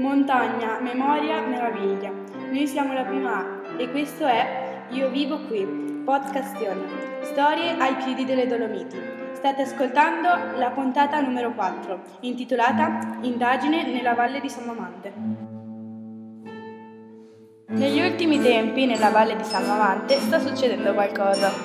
Montagna, memoria, meraviglia. Noi siamo la prima A e questo è Io vivo qui, podcast storie ai piedi delle Dolomiti. State ascoltando la puntata numero 4, intitolata Indagine nella Valle di San Mamante. Negli ultimi tempi, nella Valle di San Mamante, sta succedendo qualcosa.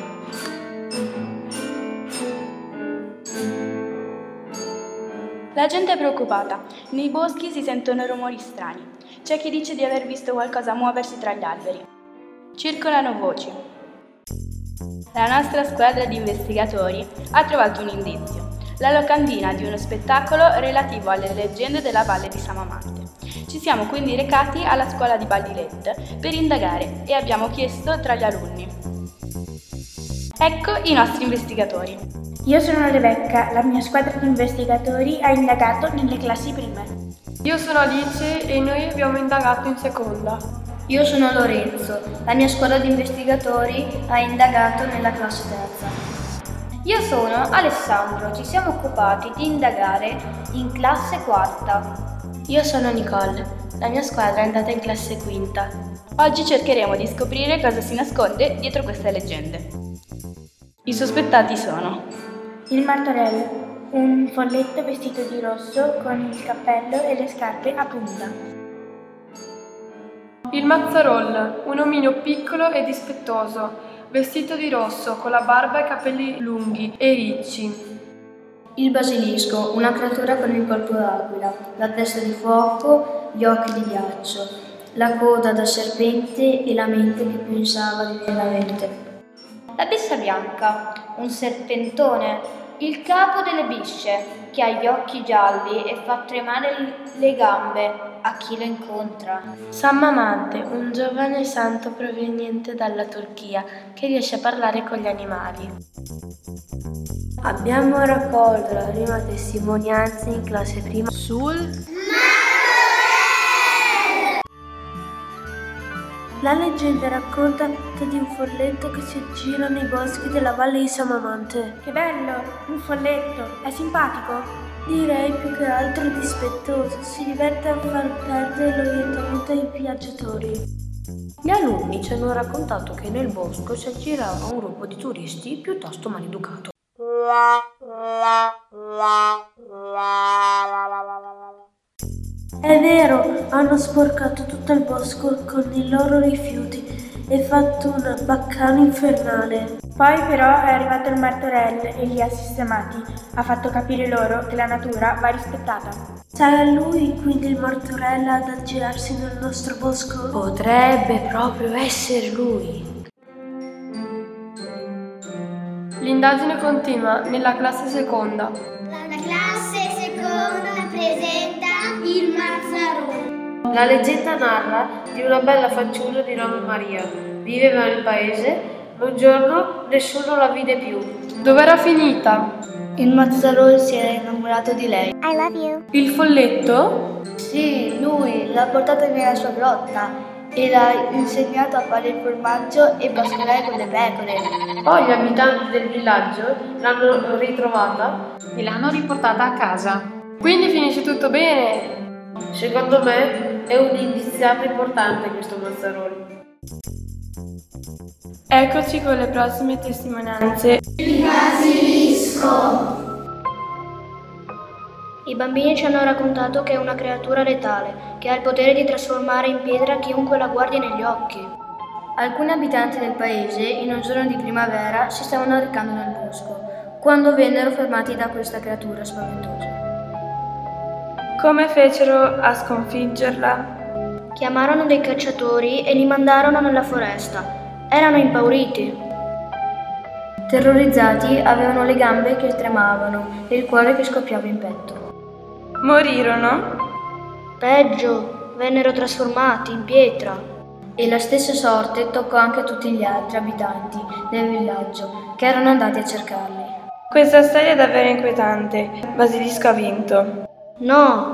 La gente è preoccupata, nei boschi si sentono rumori strani, c'è chi dice di aver visto qualcosa muoversi tra gli alberi. Circolano voci. La nostra squadra di investigatori ha trovato un indizio, la locandina di uno spettacolo relativo alle leggende della Valle di San Mamante. Ci siamo quindi recati alla scuola di Baldilet per indagare e abbiamo chiesto tra gli alunni. Ecco i nostri investigatori. Io sono Rebecca, la mia squadra di investigatori ha indagato nelle classi prime. Io sono Alice e noi abbiamo indagato in seconda. Io sono Lorenzo, la mia squadra di investigatori ha indagato nella classe terza. Io sono Alessandro, ci siamo occupati di indagare in classe quarta. Io sono Nicole, la mia squadra è andata in classe quinta. Oggi cercheremo di scoprire cosa si nasconde dietro queste leggende. I sospettati sono il martorello, un folletto vestito di rosso con il cappello e le scarpe a punta. Il Mazzarol, un omino piccolo e dispettoso, vestito di rosso con la barba e i capelli lunghi e ricci. Il Basilisco, una creatura con il corpo d'aquila, la testa di fuoco, gli occhi di ghiaccio, la coda da serpente e la mente che pensava di avere la mente. La bissa bianca, un serpentone, il capo delle bisce, che ha gli occhi gialli e fa tremare le gambe a chi lo incontra. San Mamante, un giovane santo proveniente dalla Turchia che riesce a parlare con gli animali. Abbiamo raccolto la prima testimonianza in classe prima sul La leggenda racconta di un folletto che si aggira nei boschi della Valle di San Mamante. Che bello! Un folletto! È simpatico? Direi più che altro dispettoso. Si diverte a far perdere l'orientamento ai viaggiatori. Gli alunni ci hanno raccontato che nel bosco si aggirava un gruppo di turisti piuttosto maleducato. È vero, hanno sporcato tutto il bosco con i loro rifiuti e fatto un baccano infernale. Poi però è arrivato il martorello e li ha sistemati, ha fatto capire loro che la natura va rispettata. Sarà lui quindi il martorello ad aggirarsi nel nostro bosco? Potrebbe proprio essere lui. L'indagine continua nella classe seconda. La classe seconda presenta il Mazzarone. La leggenda narra di una bella fanciulla di nome Maria. Viveva nel paese, ma un giorno nessuno la vide più. Dov'era finita? Il Mazzarone si era innamorato di lei. I love you. Il folletto? Sì, lui l'ha portata nella sua grotta e l'ha insegnato a fare il formaggio e pascolare con le pecore. Poi gli abitanti del villaggio l'hanno ritrovata e l'hanno riportata a casa. Quindi finisce tutto bene? Secondo me è un indiziato importante questo Mazzarone. Eccoci con le prossime testimonianze. Il Basilisco. I bambini ci hanno raccontato che è una creatura letale, che ha il potere di trasformare in pietra chiunque la guardi negli occhi. Alcuni abitanti del paese, in un giorno di primavera, si stavano recando nel bosco, quando vennero fermati da questa creatura spaventosa. Come fecero a sconfiggerla? Chiamarono dei cacciatori e li mandarono nella foresta. Erano impauriti. Terrorizzati, avevano le gambe che tremavano e il cuore che scoppiava in petto. Morirono? Peggio, vennero trasformati in pietra. E la stessa sorte toccò anche a tutti gli altri abitanti del villaggio che erano andati a cercarli. Questa storia è davvero inquietante. Basilisco ha vinto. No!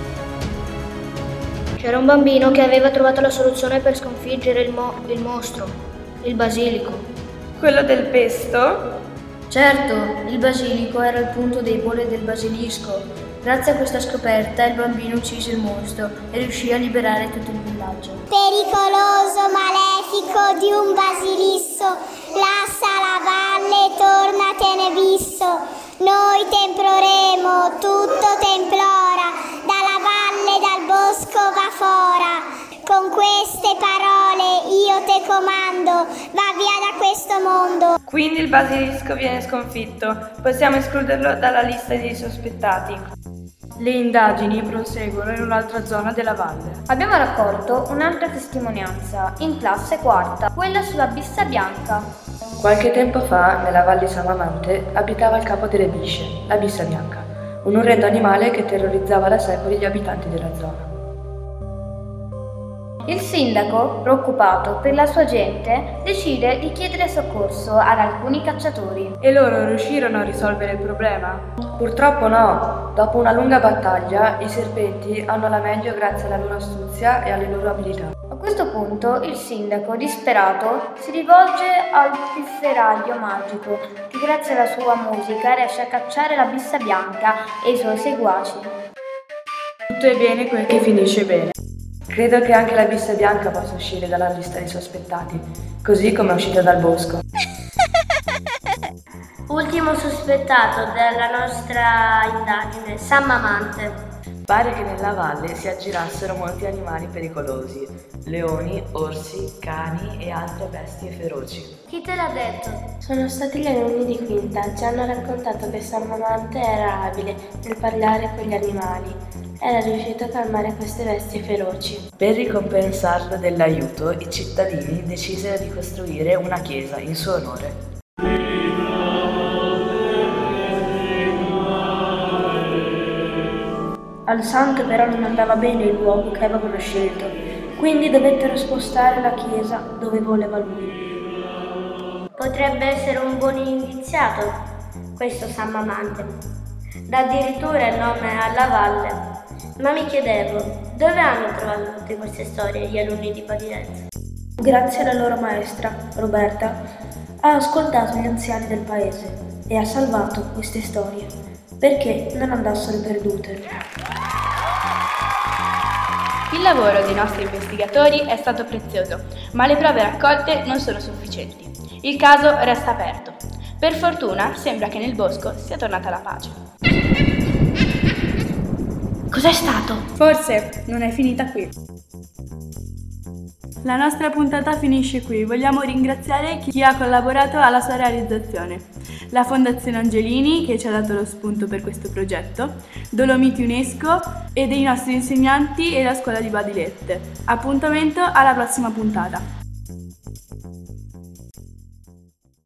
C'era un bambino che aveva trovato la soluzione per sconfiggere il mostro, il basilico. Quello del pesto? Certo, il basilico era il punto debole del basilisco. Grazie a questa scoperta il bambino uccise il mostro e riuscì a liberare tutto il villaggio. Pericoloso malefico di un basilisso, lassa la valle, tornatene visto. Noi temploremo, tutto templora, dalla valle, dal bosco va fora. Con queste parole io te comando, va via da questo mondo. Quindi il basilisco viene sconfitto, possiamo escluderlo dalla lista dei sospettati. Le indagini proseguono in un'altra zona della valle. Abbiamo raccolto un'altra testimonianza, in classe quarta, quella sulla bissa bianca. Qualche tempo fa, nella Val di Samamante, abitava il capo delle bisce, la bissa bianca, un orrendo animale che terrorizzava da secoli gli abitanti della zona. Il sindaco, preoccupato per la sua gente, decide di chiedere soccorso ad alcuni cacciatori. E loro riuscirono a risolvere il problema? Purtroppo no, dopo una lunga battaglia i serpenti hanno la meglio grazie alla loro astuzia e alle loro abilità. A questo punto il sindaco, disperato, si rivolge al pifferaio magico, che grazie alla sua musica riesce a cacciare la bissa bianca e i suoi seguaci. Tutto è bene quel che finisce bene. Credo che anche la bissa bianca possa uscire dalla lista dei sospettati, così come è uscita dal bosco. Ultimo sospettato della nostra indagine, Samamante. Pare che nella valle si aggirassero molti animali pericolosi, leoni, orsi, cani e altre bestie feroci. Chi te l'ha detto? Sono stati gli alunni di quinta, ci hanno raccontato che Samamante era abile nel parlare con gli animali. Era riuscito a calmare queste bestie feroci. Per ricompensarlo dell'aiuto, i cittadini decisero di costruire una chiesa in suo onore. Al santo però non andava bene il luogo che avevano scelto, quindi dovettero spostare la chiesa dove voleva lui. Potrebbe essere un buon iniziato questo Samamante. Dà addirittura il nome alla valle. Ma mi chiedevo, dove hanno trovato tutte queste storie gli alunni di Babilenza? Grazie alla loro maestra, Roberta, ha ascoltato gli anziani del paese e ha salvato queste storie perché non andassero perdute. Il lavoro dei nostri investigatori è stato prezioso, ma le prove raccolte non sono sufficienti. Il caso resta aperto. Per fortuna sembra che nel bosco sia tornata la pace. Cos'è stato? Forse non è finita qui. La nostra puntata finisce qui. Vogliamo ringraziare chi ha collaborato alla sua realizzazione. La Fondazione Angelini, che ci ha dato lo spunto per questo progetto, Dolomiti UNESCO e dei nostri insegnanti e la scuola di Badilette. Appuntamento alla prossima puntata.